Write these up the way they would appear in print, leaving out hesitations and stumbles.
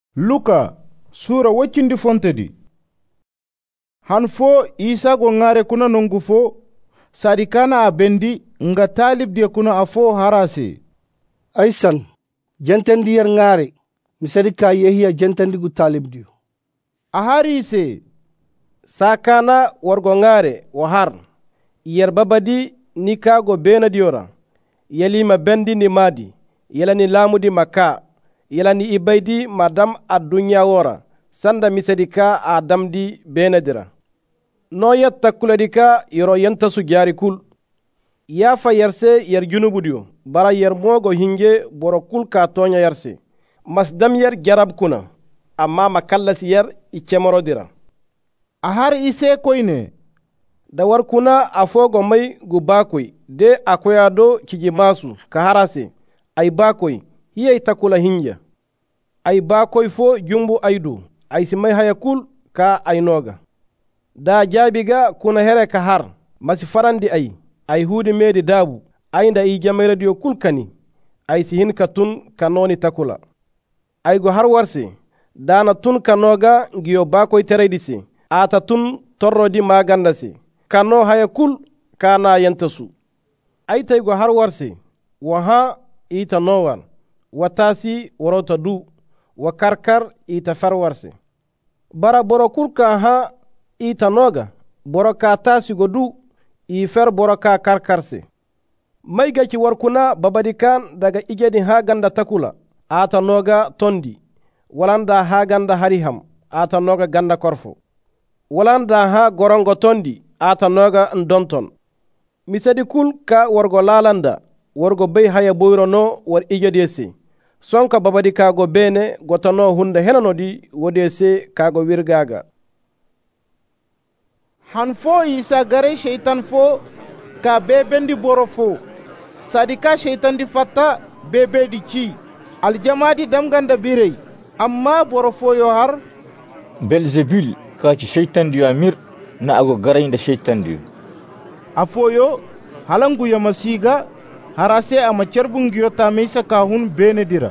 Luka sura waccindi fontedi. Han fo Isa go ngare kuna nongu fo sadi kana a bendi nga talib dia kuna afo harase. Aisan jentendi yer ngare misadi ka yehiya jentendi gu talib dio. A harise sakana wargo ngare wa har yer babadi ni kago bena diora yelima bendi ni madi yelani lamudi maka yelani ibaydi madam adunya wora sanda misedika adamdi benedira no yatta kuladika yoro yanta su jari kul ya fa yerse yer junubudio bara yer mogo hinge boro kul ka tonya yerse masdam yer jarab kuna amma makallasi yer ikemorodira a har ise koyne da war kuna afogo mai gu bakoy de akoyado kiji masu ka harase ay bakoy hiye takula hinja ay bakoy fo jumbu aydu ay simay hayakul ka ay noga da jabiga kuna here ka har masi farandi ay hudi medi dabu aynda i jamay radio kulkani ay sihin ka tun kanoni takula ay go har warse dana tun kanoga giyo bakoy tereydisi ata tun torrodi magandasi kano hayakul kana yantasu ay tay go har warse waha ita nowan watasi warota du wa karkar ita farwarse bara borokul ka ha ita noga boroka tasi go du i fer boroka karkarse mai gaci warkuna babadikan daga igedi ha ganda takula ata noga tondi walanda ha ganda hariham ata noga ganda korfo walanda ha gorongo tondi ata noga ndonton misadi kul ka wargo lalanda wargo bay haya boyrono war ijedese sonka babadi kago bene gotano hunde henanodi wodese kago wirgaga han fo Isa gare shaitan fo ka bebendi boro fo sadika shaitan di fatta bebe di ci aljamadi damganda birey amma boro fo yo har Belzebul ka ci shaitan di amir na ago gare da shaitan di afoyo halangu ya masiga harase ama cerbungiyo ta meisa ka hun benedira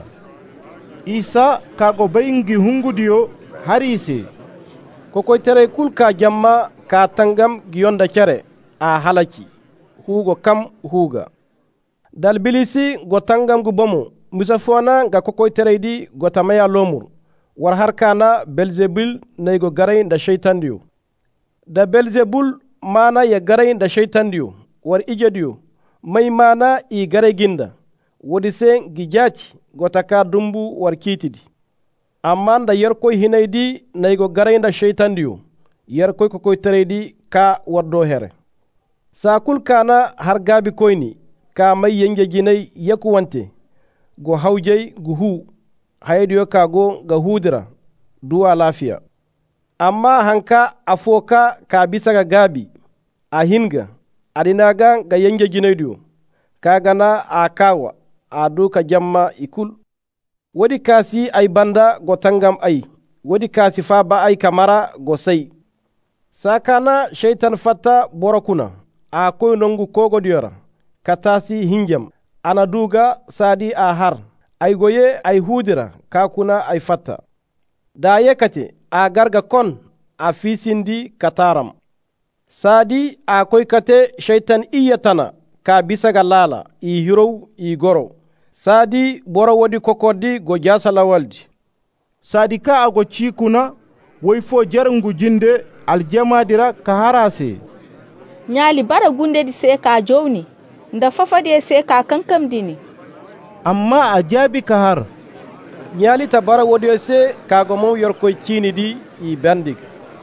Isa kago bayingi hungudiyo harise kokoy tere kul ka jamma ka tangam giyonda cere a halaki hugo kam huga dal bilisi go tangam gu bomo misafona ga kokoy tereydi go tamaya lomur war harkana Belzebul naygo garay da shaytandiyo da Belzebul mana ya garay da shaytandiyo war ijediyo mai mana i gare ginda wodi sen gijaci gotaka dumbu war kitidi amma da yarkoy hinaydi naygo garayda shaytandiyo yarkoy ko koy tereydi ka wardo here sakul kana har gabi koyni ka may yenge ginay yaku wante go hawjey gu hu haydiyo kago ga hudira duwa lafiya amma hanka afoka ka bisaga gabi a hinga adinaga ga yenge ginaydiyo kagana a kawa a duka jamma ikul wodi kasi ay banda go tangam ay wodi kasi fa ba ay kamara go sai sakana shaitan fatta borokuna a koy nongu kogo diora katasi hinjam ana duga sadi a har ay goye ay hudira kakuna ay fatta da yekate a garga kon a fisindi kataram sadi a koy kate shaitan iyatana ka bisaga lala i hirow i goro sadi boro wodi kokoddi go jasala waldi sadi ka ago cikuna woy fo jarngu jinde aljamadira ka harase nyali bara gunde di se ka jowni nda fafade se ka kankam dini amma a jabi ka har nyali ta bara wodi se ka go mo yorko cini di i bandik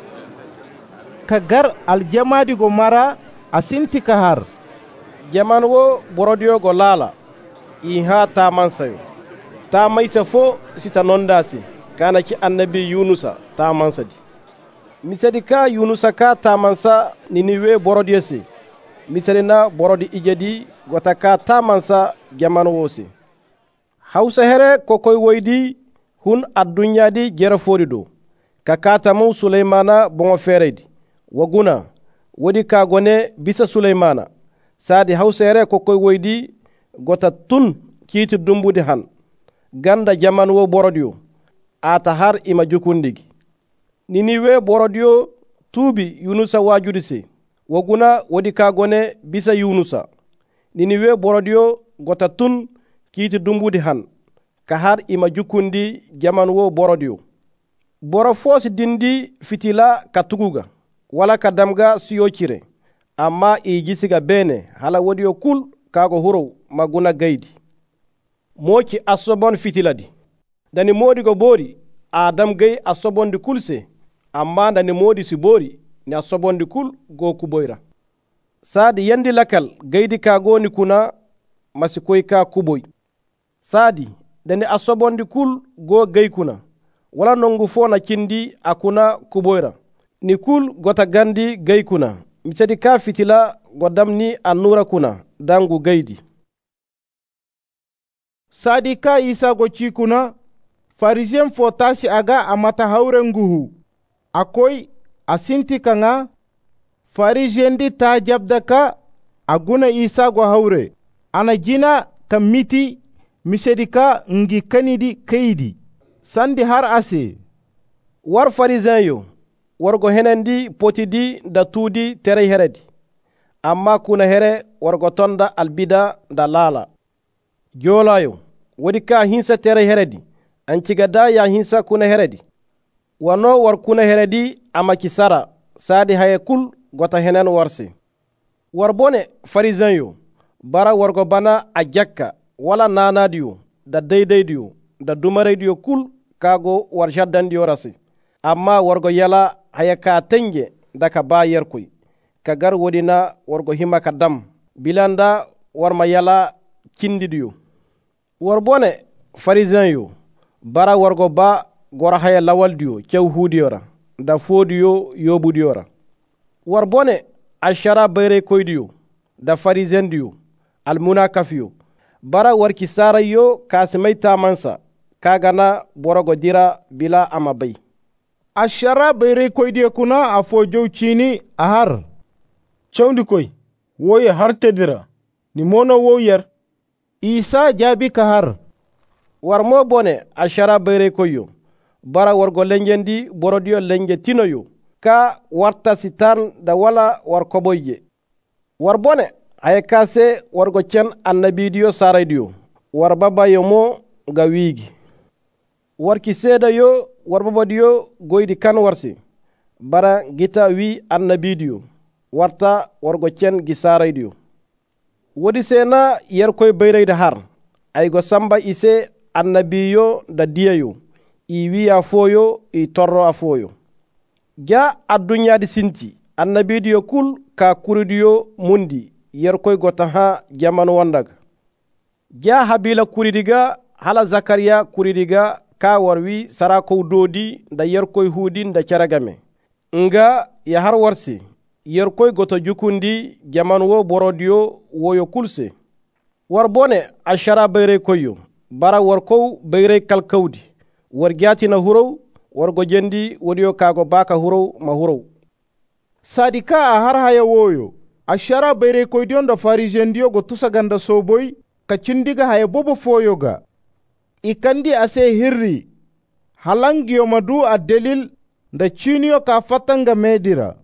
ka gar aljamadi go mara asinti ka har jaman wo borodiyo go lala i ha tamansayo tamaysa fo sita nondasi kana ki annabi yunusa tamansadi misadi ka yunusa ka tamansa niniwe borodiyese misadi na borodi ijedi gota ka tamansa jaman wose hausa here kokoy woydi hun addunyadi jera forido ka katamu sulaymana bongo feredi waguna wodi ka gone bisa sulaymana sadi hawsere ko koy woydi gota tun kiiti dumbude han ganda jaman wo borodiyo ata har ima jukundigi. Niniwe borodiyo tuubi Yunusa wajude se. Woguna wodi kagone bisa Yunusa. Niniwe borodiyo gota tun kiiti dumbude han. Ka har ima jukundi jaman wo borodiyo. Boro fosi dindi fitila ka tuguga. Wala ka damga siyo cire. Amma jisiga bene hala wodiyo kul kago huro maguna gaydi. Moki asobon fitiladi. Dani modi go bori adam gay asobon di kulse. Amma dani modi si bori ni asobon di kul go kuboyra. Sadi yandi lakal gaydi kago ni kuna masikoy ka kuboy. Sadi dani asobon di kul go gay kuna. Wala nongu fona kindi akuna kuboyra. Ni kul gota gandi gay kuna. Misadi ka fitila godamni anura kuna dangu gaydi. Sadi ka Isa go ci kuna farisien fo tasi aga amata hauren nguhu. Akoi asinti kanga farisien di ta jabdaka aguna Isa go haure. Ana jina kamiti misadi ka ngi kanidi kayidi. Sandi har ase. War farisien yo. Wargo henendi potidi da tuudi tere heredi. Amma kuna here wargo tonda albida da lala. Jolayo, wadi ka hinsa tere heredi. Anchigada ya hinsa kuna heredi. Wano war kuna heredi ama kisara. Sadi haye kul gota henen warsi. Warbone farizan yo. Bara wargo bana ajakka wala nanadiyo da daidaidiyo da dumarediyo kul kago warshaddandiyo rasi. Amma wargo yala haya ka tenge daka ba yerkuy ka gar wodina wargo hima ka dam bilanda warma yala kindidiyo warbone farizan yo bara wargo ba gora haya lawaldiyo cew hudiyora da fodiyo yobudiyora warbone ashara bayre koydiyo da farizan diyo almuna kafiyo bara warki sara yo kasimay tamansa kagana borogo dira bila amabay ashara bayre koydiye kuna afo jow chini ahar chawndi koy woye har tedira ni mono wo yer Isa jabi ka har warmo bone ashara bayre koyo bara wargo lenjendi borodiyo lenje tinoyo ka warta sitan da wala war koboye war bone ay kase wargo cen annabidiyo saraydiyo war baba yomo ga wigi warki seeda yo warbabadiyo goydi kan warsi bara gita wi annabidiyo warta wargo cen gisaraydiyo wodi sena yerkoy bayrayde har aygo samba ise annabiyo da diyayo i wi afoyo i torro afoyo ja addunyadi sinti annabidiyo kul ka kuridiyo mundi yerkoy gota ha jaman wandaga ja habila kuridiga hala zakariya kuridiga ka warwi sarakow dodi da yerkoy hudin da caragame nga ya har warsi yerkoy goto jukundi jaman wo borodiyo woyo kulse war bone ashara bayre koyo bara warkow bayre kalkawdi war jatina hurow wargo jendi wodiyo kago baka hurow ma hurow sadika a har haya woyo ashara bayre koydiyon da farijendiyo go tusaganda soboy ka cindiga haya bobo foyoga ikandi ase hirri halangiyo madu a delil da ciniyo ka fatanga medira